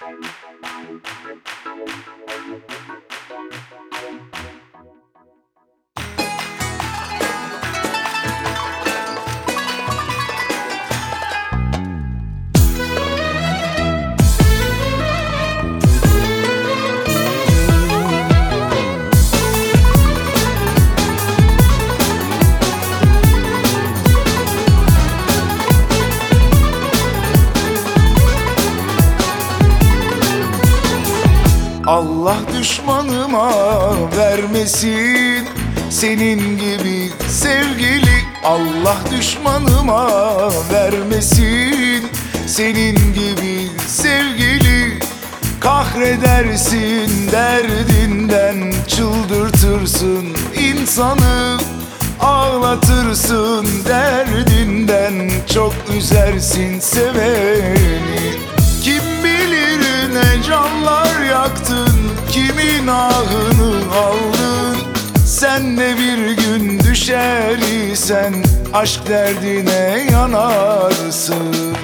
Allah düşmanıma vermesin senin gibi sevgili. Allah düşmanıma vermesin senin gibi sevgili. Kahredersin derdinden, çıldırtırsın insanı, ağlatırsın derdinden, çok üzersin seveni. Kim bilir ne canlar yaktın, kimin ahını aldın. Sen de bir gün düşer isen aşk derdine yanarsın.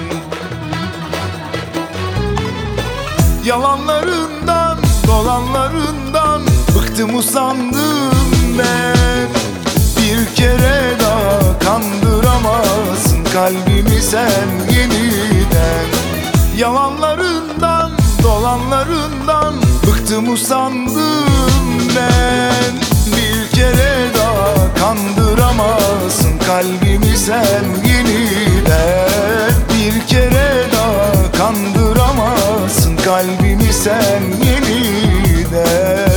Yalanlarından, dolanlarından bıktım usandım ben. Bir kere daha kandıramazsın kalbimi sen yeniden. Yalanlarından, dolanlarından bıktım usandım ben. Bir kere daha kandıramazsın kalbimi sen yeniden. Bir kere daha kandıramazsın kalbimi sen yeniden.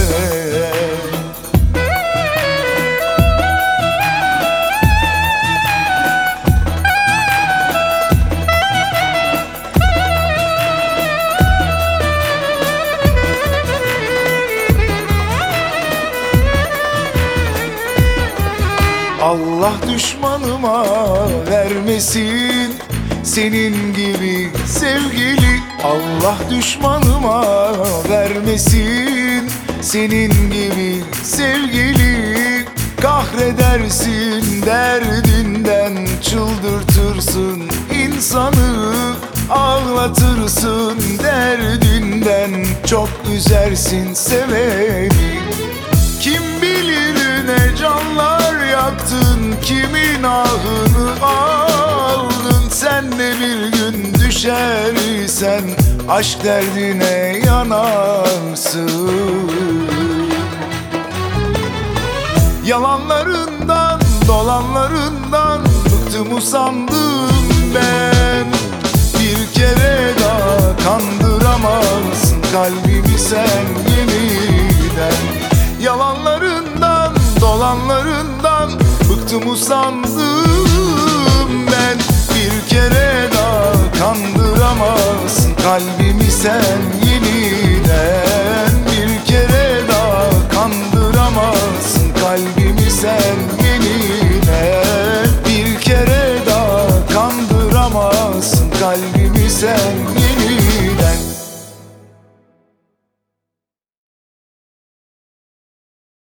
Allah düşmanıma vermesin senin gibi sevgili. Allah düşmanıma vermesin senin gibi sevgili. Kahredersin derdinden, çıldırtırsın insanı, ağlatırsın derdinden, çok üzersin seveni. Kim bilir ne canlar yaktın, kimin ahını aldın. Sen de bir gün düşer isen aşk derdine yanarsın. Yalanlarından, dolanlarından bıktım usandım ben. Bir kere daha kandıramazsın kalbimi sen yeniden. Yalanlarından, dolanlarından bıktım usandım ben. Bir kere daha kandıramazsın kalbimi sen yeniden. Bir kere daha kandıramazsın kalbimi sen yeniden. Bir kere daha kandıramazsın kalbimi sen yeniden.